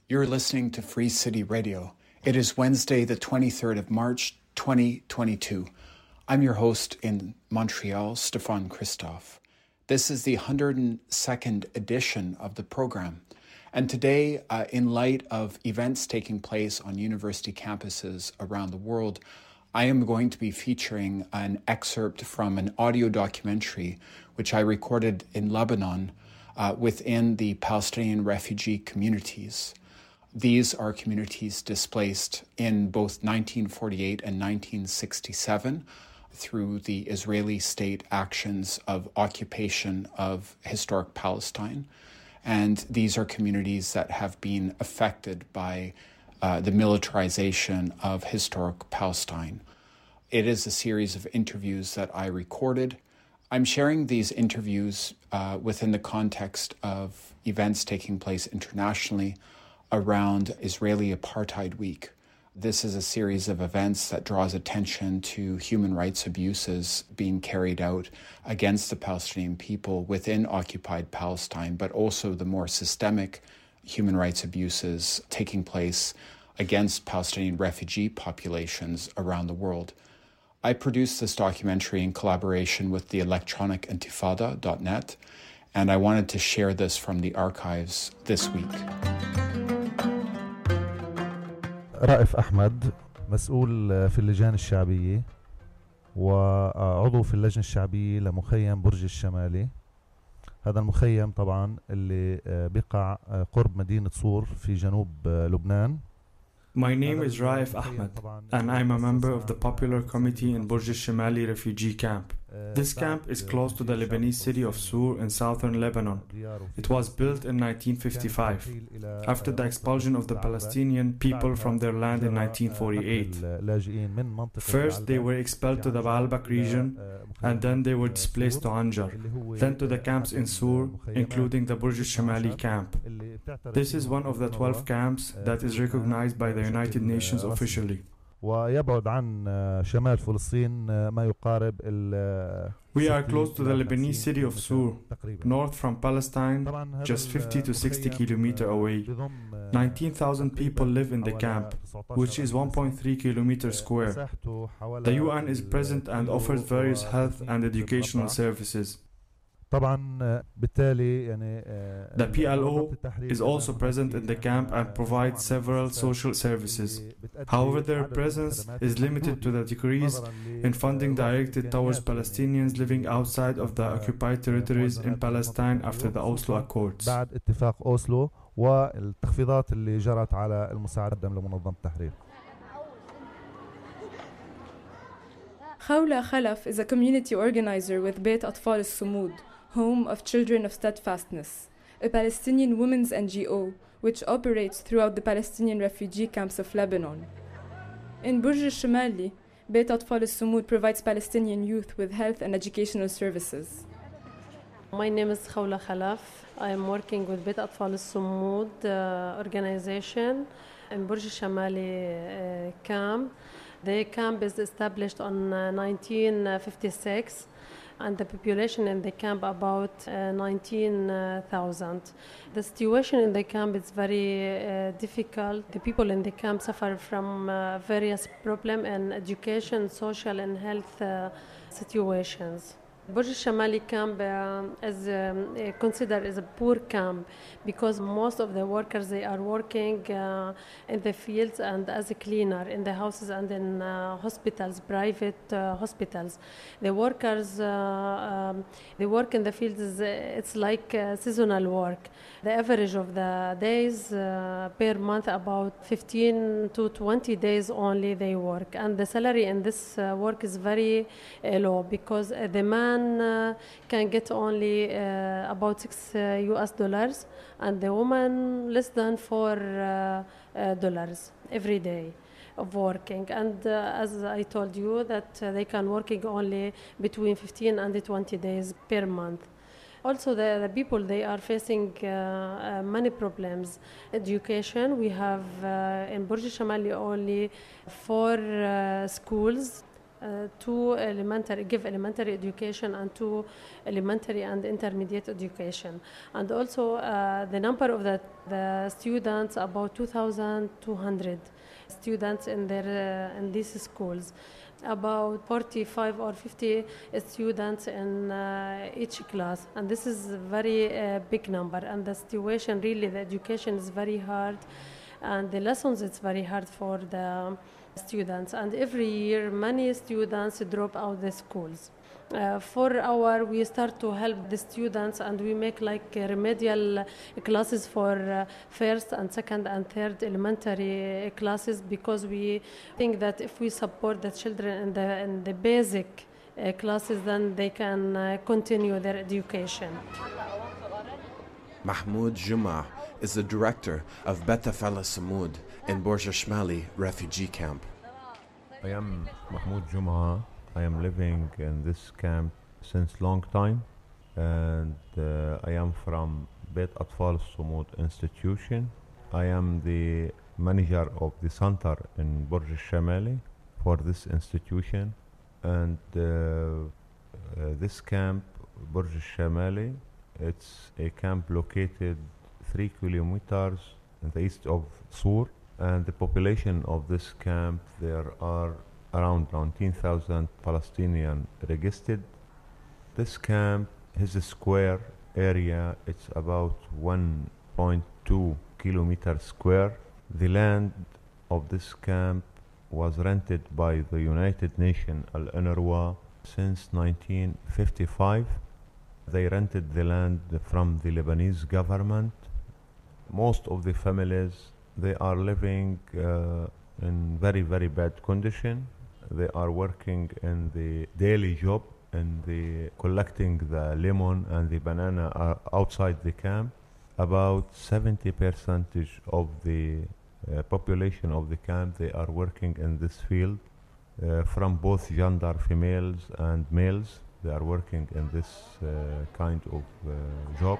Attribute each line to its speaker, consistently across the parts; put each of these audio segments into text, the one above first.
Speaker 1: You're listening to Free City Radio. It is Wednesday, the 23rd of March, 2022. I'm your host in Montreal, Stefan Christophe. This is the 102nd edition of the program. And today, in light of events taking place on university campuses around the world, I am going to be featuring an excerpt from an audio documentary which I recorded in Lebanon within the Palestinian refugee communities. These are communities displaced in both 1948 and 1967 through the Israeli state actions of occupation of historic Palestine. And these are communities that have been affected by the militarization of historic Palestine. It is a series of interviews that I recorded. I'm sharing these interviews within the context of events taking place internationally around Israeli Apartheid Week. This is a series of events that draws attention to human rights abuses being carried out against the Palestinian people within occupied Palestine, but also the more systemic human rights abuses taking place against Palestinian refugee populations around the world. I produced this documentary in collaboration with the electronic intifada.net, and I wanted to share this from the archives this week.
Speaker 2: رائف أحمد مسؤول في اللجان الشعبية وعضو في اللجنة الشعبية لمخيم برج الشمالي. هذا المخيم طبعا اللي بيقع قرب مدينة صور في جنوب لبنان.
Speaker 3: My name is Raif Ahmed, and I'm a member of the Popular Committee in Burj al-Shamali refugee camp. This camp is close to the Lebanese city of Sur in southern Lebanon. It was built in 1955, after the expulsion of the Palestinian people from their land in 1948. First, they were expelled to the Baalbek region, and then they were displaced to Anjar, then to the camps in Sur, including the Burj al-Shamali camp. This is one of the 12 camps that is recognized by the United Nations officially.
Speaker 2: ويبعد عن شمال فلسطين ما يقارب
Speaker 3: We are close to the Lebanese city of Sur, north from Palestine, just 50 to 60 kilometers away. 19,000 people live in the camp, which is 1.3 kilometers square. The UN is present and offers various health and educational services. The PLO is also present in the camp and provides several social services. However, their presence is limited to the decrease in funding directed towards Palestinians living outside of the occupied territories in Palestine after the Oslo Accords.
Speaker 2: بعد اتفاق أوسلو والتخفيضات اللي جرت على المساعدة لمنظمة التحرير.
Speaker 4: Khawla Khalaf is a community organizer with Beit Atfal al-Sumud, Home of Children of Steadfastness, a Palestinian women's NGO which operates throughout the Palestinian refugee camps of Lebanon. In Burj al-Shamali, Beit Atfal al-Sumud provides Palestinian youth with health and educational services.
Speaker 5: My name is Khawla Khalaf. I am working with Beit Atfal al-Sumud organization in Burj al-Shamali camp. The camp is established on 1956. And the population in the camp about 19,000. The situation in the camp is very difficult. The people in the camp suffer from various problems in education, social and health situations. Burj al-Shamali camp is considered as a poor camp because most of the workers, they are working in the fields and as a cleaner in the houses and in hospitals, private hospitals. The workers, they work in the fields, it's like seasonal work. The average of the days per month, about 15 to 20 days only they work. And the salary in this work is very low because the man can get only about $6 and the woman less than $4 every day of working. And as I told you that they can working only between 15 and 20 days per month. Also the people, they are facing many problems. Education, we have in Burj al-Shamali only 4 schools give elementary education and two elementary and intermediate education. And also the number of the students, about 2,200 students in these schools. About 45 or 50 students in each class, and this is a very big number, and the situation really, the education is very hard and the lessons it's very hard for the students, and every year many students drop out the schools. We start to help the students, and we make like remedial classes for first and second and third elementary classes, because we think that if we support the children in the basic classes, then they can continue their education.
Speaker 6: Mahmoud Juma is the director of Bet Atfal Samud in Borj Shmali refugee camp.
Speaker 7: I am Mahmoud Juma. I am living in this camp since long time, and I am from Bet Atfal Samud institution. I am the manager of the center in Borj Shamali for this institution, and this camp, Borj Shamali, it's a camp located 3 kilometers in the east of Sur, and the population of this camp, there are around 19,000 Palestinian registered. This camp has a square area, it's about 1.2 kilometers square. The land of this camp was rented by the United Nations, Al-UNRWA, since 1955. They rented the land from the Lebanese government. Most of the families, they are living in very, very bad condition. They are working in the daily job and the collecting the lemon and the banana outside the camp. About 70% of the population of the camp, they are working in this field, from both gender, females and males. They are working in this kind of job.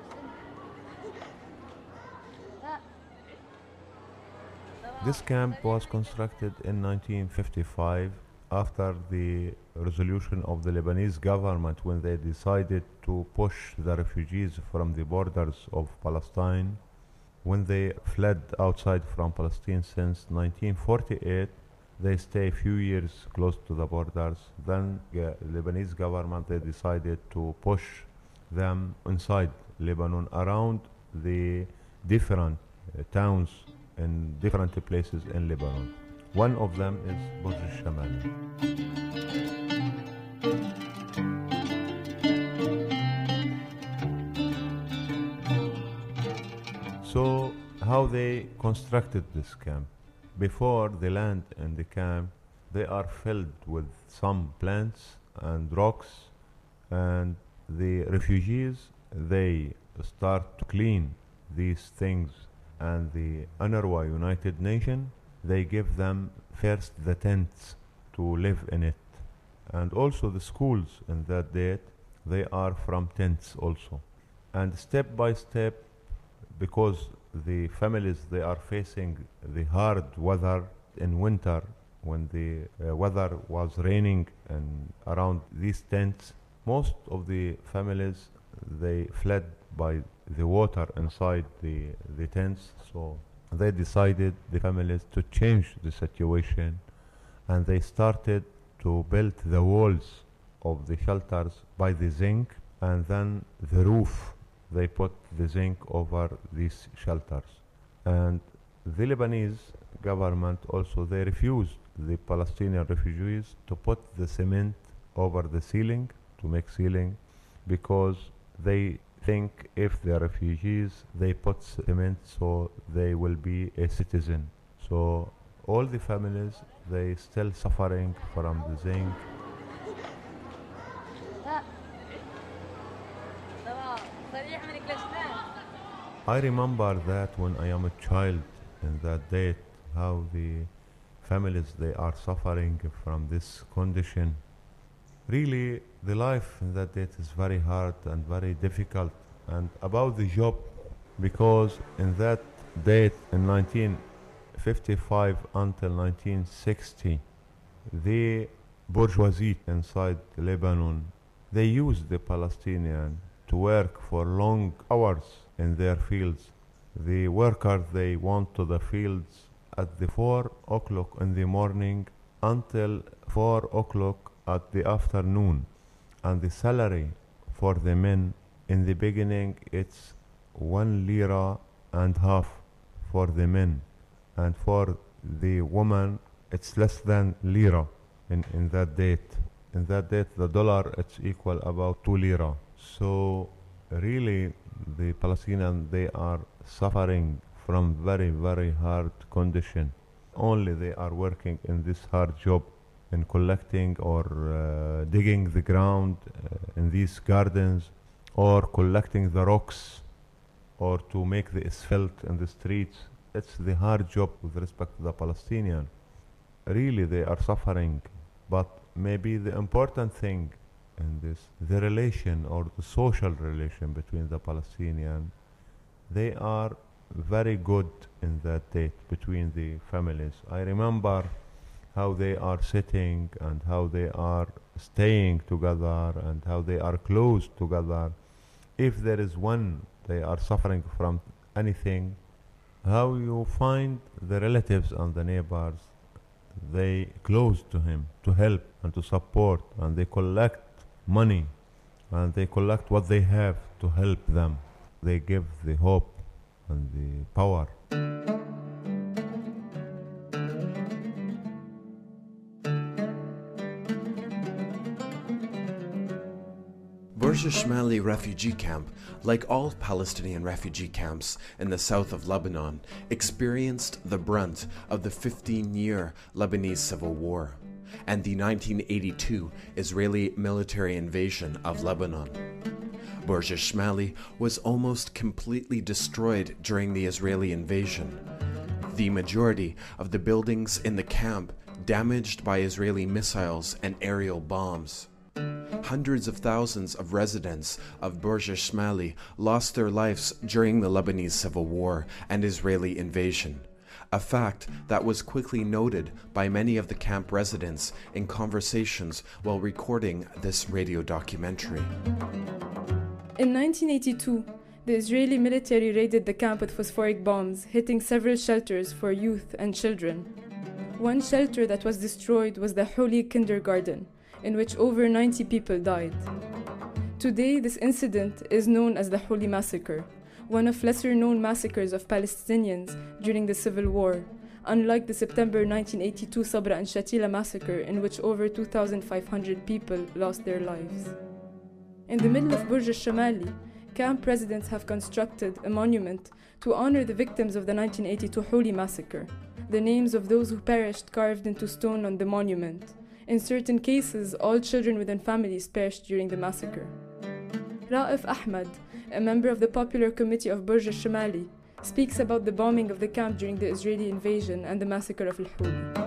Speaker 7: This camp was constructed in 1955 after the resolution of the Lebanese government, when they decided to push the refugees from the borders of Palestine. When they fled outside from Palestine since 1948, they stay a few years close to the borders. Then the Lebanese government, they decided to push them inside Lebanon, around the different towns in different places in Lebanon. One of them is Borj Shamali. So how they constructed this camp? Before, the land in the camp, they are filled with some plants and rocks, and the refugees, they start to clean these things, and the UNRWA, United Nations, they give them first the tents to live in it, and also the schools in that date, they are from tents also. And step by step, because the families, they are facing the hard weather in winter, when the weather was raining and around these tents, most of the families, they fled by the water inside the tents. So they decided, the families, to change the situation, and they started to build the walls of the shelters by the zinc, and then the roof, they put the zinc over these shelters. And the Lebanese government also, they refused the Palestinian refugees to put the cement over the ceiling, to make ceiling, because they think if they are refugees, they put cement so they will be a citizen. So all the families, they still suffering from the zinc. I remember that when I am a child in that date, how the families, they are suffering from this condition. Really, the life in that date is very hard and very difficult. And about the job, because in that date, in 1955 until 1960, the bourgeoisie inside Lebanon, they use the Palestinian to work for long hours in their fields. The workers, they went to the fields at the 4 o'clock in the morning until 4 o'clock at the afternoon. And the salary for the men in the beginning, it's 1 lira and half for the men. And for the woman, it's less than lira in that date. In that date, the dollar, it's equal about 2 lira. So really, the Palestinians, they are suffering from very, very hard condition. Only they are working in this hard job in collecting or digging the ground in these gardens, or collecting the rocks, or to make the asphalt in the streets. It's the hard job with respect to the Palestinian. Really, they are suffering. But maybe the important thing in this, the relation or the social relation between the Palestinian, they are very good in that date between the families. I remember how they are sitting and how they are staying together and how they are close together. If there is one, they are suffering from anything, how you find the relatives and the neighbors, they close to him to help and to support, and they collect money and they collect what they have to help them. They give the hope and the power.
Speaker 6: Burj Shmali refugee camp, like all Palestinian refugee camps in the south of Lebanon, experienced the brunt of the 15-year Lebanese civil war and the 1982 Israeli military invasion of Lebanon. Burj Shmali was almost completely destroyed during the Israeli invasion. The majority of the buildings in the camp damaged by Israeli missiles and aerial bombs. Hundreds of thousands of residents of Burj Shmali lost their lives during the Lebanese civil war and Israeli invasion, a fact that was quickly noted by many of the camp residents in conversations while recording this radio documentary.
Speaker 4: In 1982, the Israeli military raided the camp with phosphoric bombs, hitting several shelters for youth and children. One shelter that was destroyed was the Holy Kindergarten, in which over 90 people died. Today, this incident is known as the Holy Massacre, one of lesser-known massacres of Palestinians during the Civil War, unlike the September 1982 Sabra and Shatila massacre, in which over 2,500 people lost their lives. In the middle of Burj Shmali, camp residents have constructed a monument to honor the victims of the 1982 Holy Massacre, the names of those who perished carved into stone on the monument. In certain cases, all children within families perished during the massacre. Raif Ahmad, a member of the Popular Committee of Burj Shmali, speaks about the bombing of the camp during the Israeli invasion and the massacre of Al-Huli.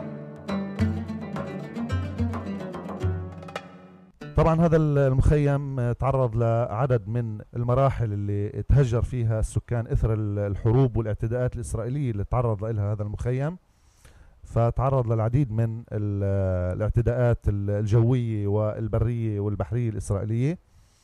Speaker 2: طبعا هذا المخيم تعرض لعدد من المراحل اللي تهجر فيها السكان إثر الحروب والاعتداءات الإسرائيلية اللي تعرض لها هذا المخيم. فتعرض للعديد من الاعتداءات الجوية والبرية والبحرية الإسرائيلية.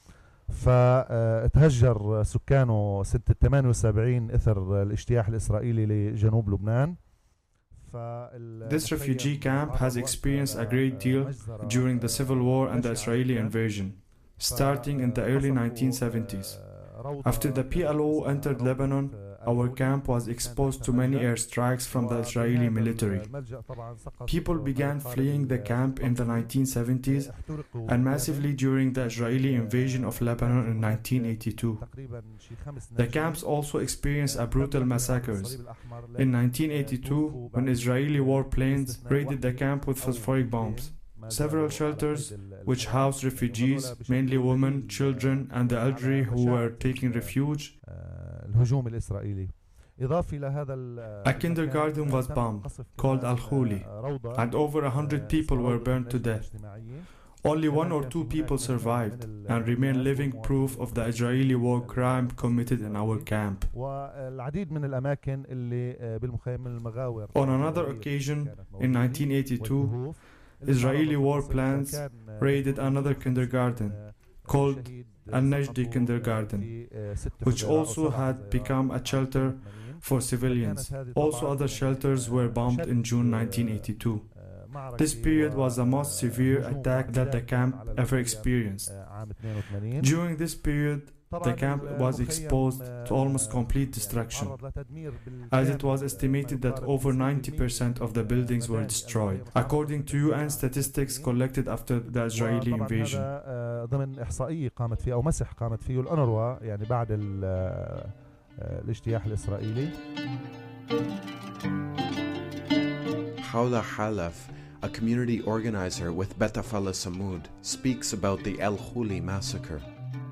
Speaker 2: فتهجر سكانه سنة 78 إثر الاجتياح الإسرائيلي لجنوب لبنان.
Speaker 3: This refugee camp has experienced a great deal during the civil war and the Israeli invasion, starting in the early 1970s. After the PLO entered Lebanon, our camp was exposed to many airstrikes from the Israeli military. People began fleeing the camp in the 1970s and massively during the Israeli invasion of Lebanon in 1982. The camps also experienced a brutal massacres. In 1982, when Israeli warplanes raided the camp with phosphoric bombs, several shelters, which housed refugees, mainly women, children, and the elderly who were taking refuge. A kindergarten was bombed, called Al-Huli, and over 100 people were burned to death. Only 1 or 2 people survived and remain living proof of the Israeli war crime committed in our camp. On another occasion, in 1982, Israeli warplanes raided another kindergarten called Al-Najdi Kindergarten, which also had become a shelter for civilians. Also, other shelters were bombed in June 1982. This period was the most severe attack that the camp ever experienced. During this period, the camp was exposed to almost complete destruction, as it was estimated that over 90% of the buildings were destroyed, according to UN statistics collected after the Israeli invasion.
Speaker 2: ضمن إحصائية قامت فيه أو مسح قامت فيه الأونروا يعني بعد الاجتياح الإسرائيلي.
Speaker 6: Khawla Khalaf, a community organizer with Bet Atfal Samud, speaks about the El Khuli massacre.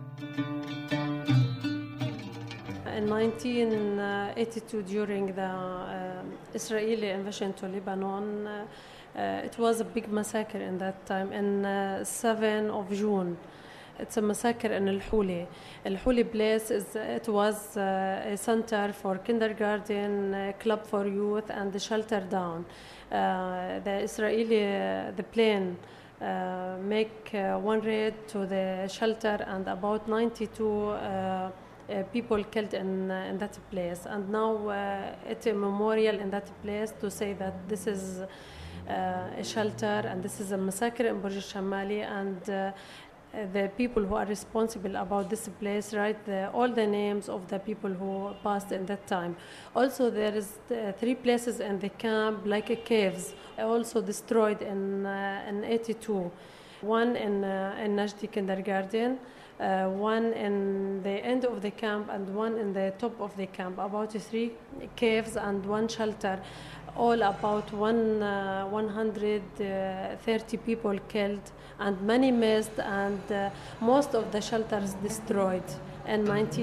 Speaker 5: In 1982, during the Israeli invasion to Lebanon, it was a big massacre in that time, in 7 of June. It's a massacre in Al Khuli. Al Khuli place was a center for kindergarten, club for youth, and the shelter down. The plane make one raid to the shelter, and about 92 people killed in that place. And now it's a memorial in that place to say that this is a shelter and this is a massacre in Burj al-Shamali, and the people who are responsible about this place write all the names of the people who passed in that time. Also, there is 3 places in the camp, like caves, also destroyed in 82. One in Najdi Kindergarten, one in the end of the camp, and one in the top of the camp. About 3 caves and 1 shelter. All about 130 people killed and many missed, and most of the shelters destroyed in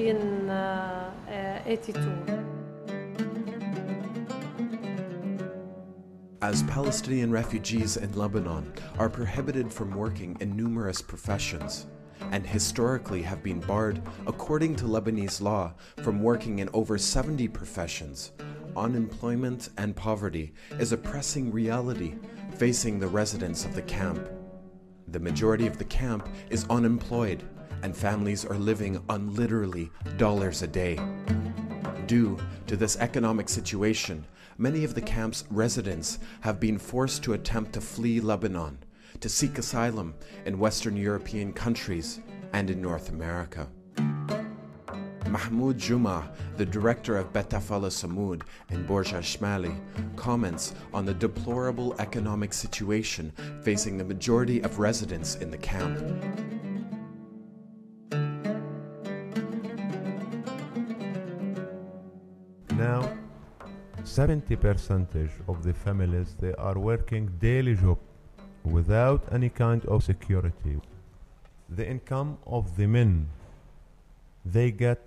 Speaker 5: 1982.
Speaker 6: As Palestinian refugees in Lebanon are prohibited from working in numerous professions and historically have been barred, according to Lebanese law, from working in over 70 professions, unemployment and poverty is a pressing reality facing the residents of the camp. The majority of the camp is unemployed, and families are living on literally dollars a day. Due to this economic situation, many of the camp's residents have been forced to attempt to flee Lebanon, to seek asylum in Western European countries and in North America. Mahmoud Juma, the director of Bet Atfal Samud in Burj al-Shmali, comments on the deplorable economic situation facing the majority of residents in the camp.
Speaker 7: Now, 70% of the families, they are working daily job without any kind of security. The income of the men, they get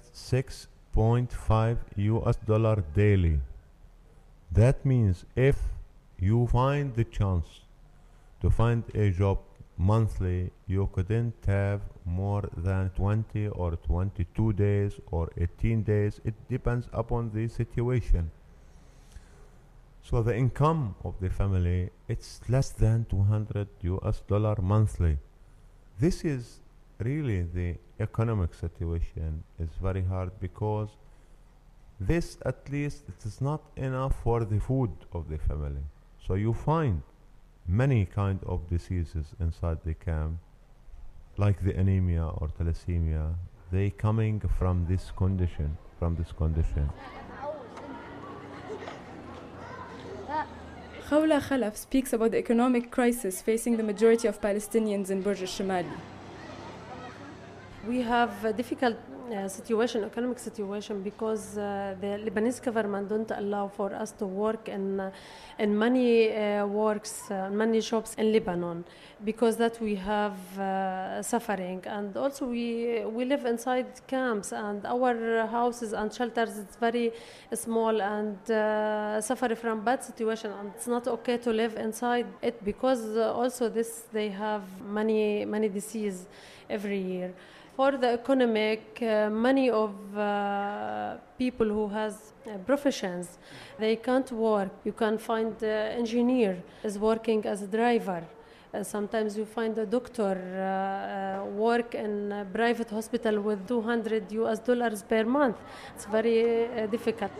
Speaker 7: $6.5 daily. That means if you find the chance to find a job monthly, you couldn't have more than 20 or 22 days or 18 days. It depends upon the situation. So the income of the family, it's less than $200 monthly. This is really the economic situation is very hard, because this, at least, it is not enough for the food of the family. So you find many kind of diseases inside the camp, like the anemia or thalassemia. They coming from this condition,
Speaker 4: Khawla Khalaf speaks about the economic crisis facing the majority of Palestinians in Burj al-Shamali.
Speaker 5: We have a difficult economic situation, because the Lebanese government don't allow for us to work in many many shops in Lebanon, because that we have suffering, and also we live inside camps, and our houses and shelters is very small, and suffer from bad situation, and it's not okay to live inside it, because also they have many disease every year. For the economic, many of people who has professions, they can't work. You can find engineer is working as a driver, Sometimes you find a doctor work in a private hospital with $200 per month. It's very difficult.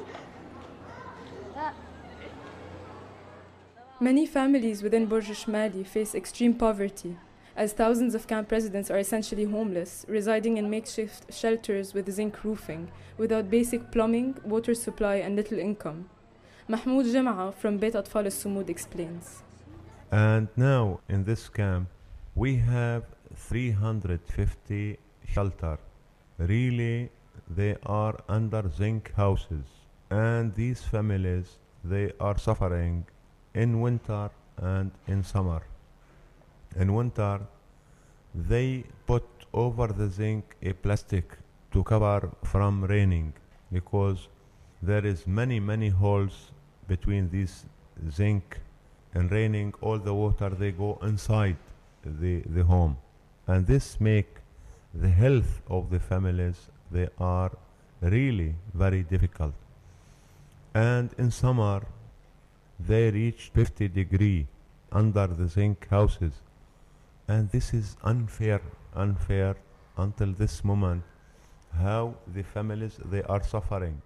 Speaker 4: Many families within Burj Shmali face extreme poverty, as thousands of camp residents are essentially homeless, residing in makeshift shelters with zinc roofing, without basic plumbing, water supply, and little income. Mahmoud Jama'a from Beit Atfal al-Sumud explains.
Speaker 7: And now in this camp, we have 350 shelter. Really, they are under zinc houses. And these families, they are suffering in winter and in summer. In winter, they put over the zinc a plastic to cover from raining, because there is many holes between these zinc. And raining, all the water, they go inside the home. And this make the health of the families, they are really very difficult. And in summer, they reach 50 degrees under the zinc houses. And this is unfair until this moment, how the families, they are suffering.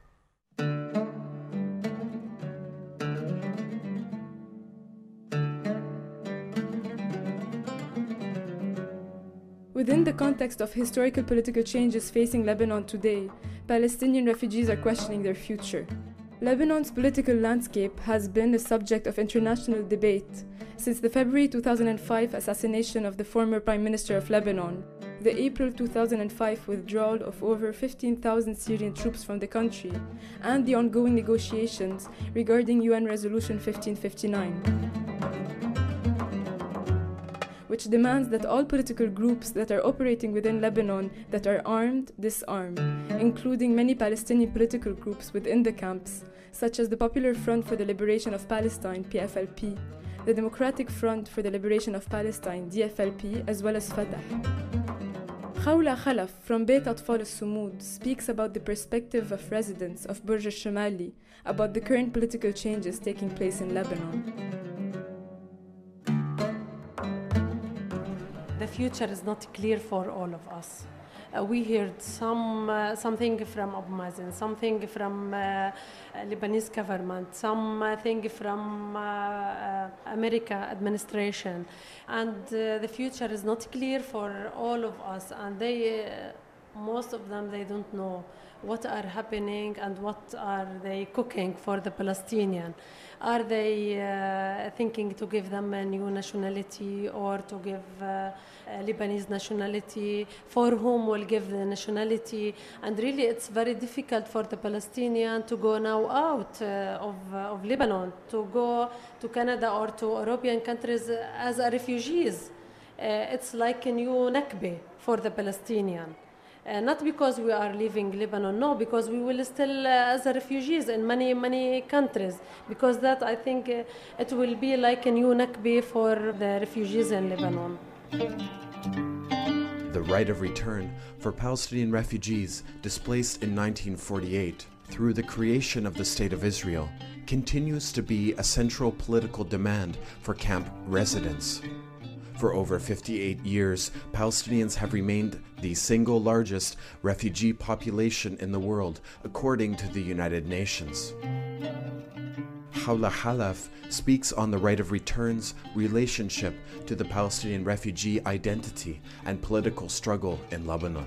Speaker 4: Within the context of historical political changes facing Lebanon today, Palestinian refugees are questioning their future. Lebanon's political landscape has been a subject of international debate since the February 2005 assassination of the former Prime Minister of Lebanon, the April 2005 withdrawal of over 15,000 Syrian troops from the country, and the ongoing negotiations regarding UN Resolution 1559. Which demands that all political groups that are operating within Lebanon that are armed, disarm, including many Palestinian political groups within the camps, such as the Popular Front for the Liberation of Palestine, PFLP, the Democratic Front for the Liberation of Palestine, DFLP, as well as Fatah. Khawla Khalaf from Beit Atfal al-Sumud speaks about the perspective of residents of Burj al-Shamali about the current political changes taking place in Lebanon.
Speaker 5: The future is not clear for all of us. We heard something from Abu Mazen, something from Lebanese government, something from America administration, and the future is not clear for all of us. And most of them, they don't know what are happening and what are they cooking for the Palestinian. Are they thinking to give them a new nationality or to give Lebanese nationality? For whom will give the nationality? And really it's very difficult for the Palestinian to go now out of Lebanon, to go to Canada or to European countries as a refugees. It's like a new Nakba for the Palestinian. Not because we are leaving Lebanon, no, because we will still as refugees in many countries, because that I think it will be like a new Nakba for the refugees in Lebanon.
Speaker 6: The right of return for Palestinian refugees displaced in 1948 through the creation of the State of Israel continues to be a central political demand for camp residents. For over 58 years, Palestinians have remained the single largest refugee population in the world, according to the United Nations. Khawla Khalaf speaks on the right of return's relationship to the Palestinian refugee identity and political struggle in Lebanon.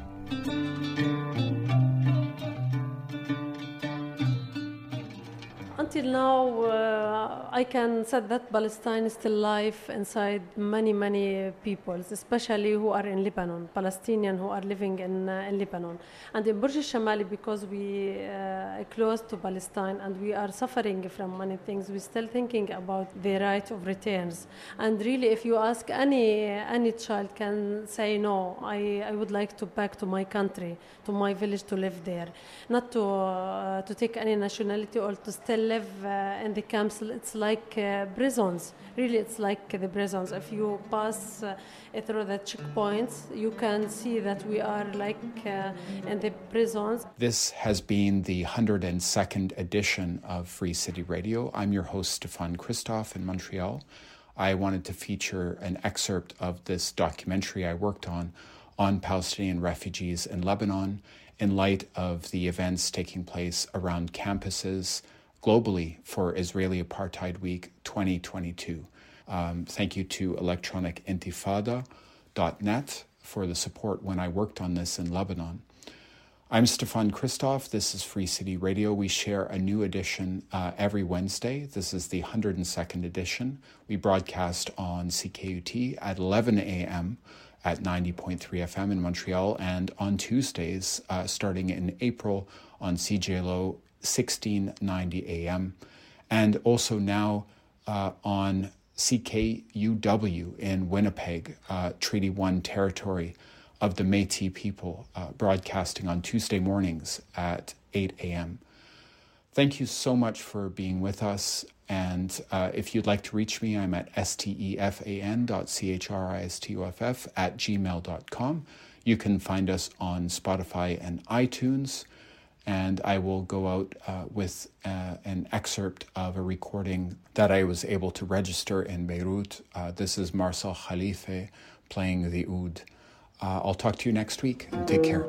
Speaker 5: Until now, I can say that Palestine is still alive inside many peoples, especially who are in Lebanon, Palestinians who are living in Lebanon. And in Burj al-Shamali, because we are close to Palestine and we are suffering from many things, we're still thinking about the right of returns. And really, if you ask any child can say, no, I would like to back to my country, to my village to live there, not to take any nationality or to still live in the camps. It's like prisons. Really, it's like the prisons. If you pass through the checkpoints, you can see that we are like in the prisons.
Speaker 1: This has been the 102nd edition of Free City Radio. I'm your host, Stefan Christoph in Montreal. I wanted to feature an excerpt of this documentary I worked on Palestinian refugees in Lebanon in light of the events taking place around campuses globally for Israeli Apartheid Week 2022. Thank you to electronicintifada.net for the support when I worked on this in Lebanon. I'm Stefan Christoff. This is Free City Radio. We share a new edition every Wednesday. This is the 102nd edition. We broadcast on CKUT at 11 a.m. at 90.3 FM in Montreal, and on Tuesdays, starting in April, on CJLO 1690 AM, and also now on CKUW in Winnipeg, Treaty 1 territory of the Métis people, broadcasting on Tuesday mornings at 8 a.m. Thank you so much for being with us. And if you'd like to reach me, I'm at stefan.christoff@gmail.com. You can find us on Spotify and iTunes. And I will go out with an excerpt of a recording that I was able to register in Beirut. This is Marcel Khalife playing the oud. I'll talk to you next week, and take care.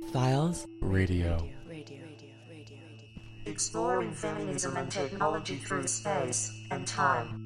Speaker 8: Files
Speaker 9: Radio.
Speaker 10: Exploring feminism and technology through space and time.